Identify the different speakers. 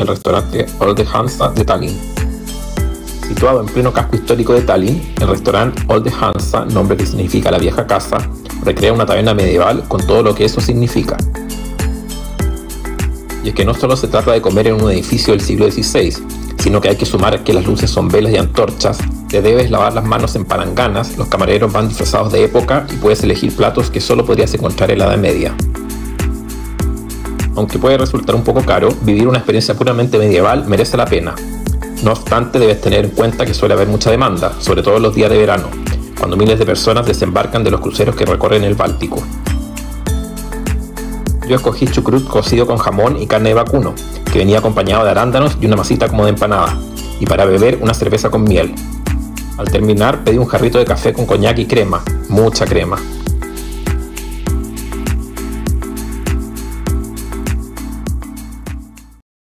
Speaker 1: el restaurante Olde Hansa de Tallinn. Situado en pleno casco histórico de Tallinn, el restaurante Olde Hansa, nombre que significa la vieja casa, recrea una taberna medieval con todo lo que eso significa. Y es que no solo se trata de comer en un edificio del siglo XVI, sino que hay que sumar que las luces son velas y antorchas, te debes lavar las manos en palanganas, los camareros van disfrazados de época y puedes elegir platos que solo podrías encontrar en la Edad Media. Aunque puede resultar un poco caro, vivir una experiencia puramente medieval merece la pena. No obstante, debes tener en cuenta que suele haber mucha demanda, sobre todo en los días de verano, cuando miles de personas desembarcan de los cruceros que recorren el Báltico. Yo escogí chucrut cocido con jamón y carne de vacuno, que venía acompañado de arándanos y una masita como de empanada, y para beber una cerveza con miel. Al terminar pedí un jarrito de café con coñac y crema, mucha crema.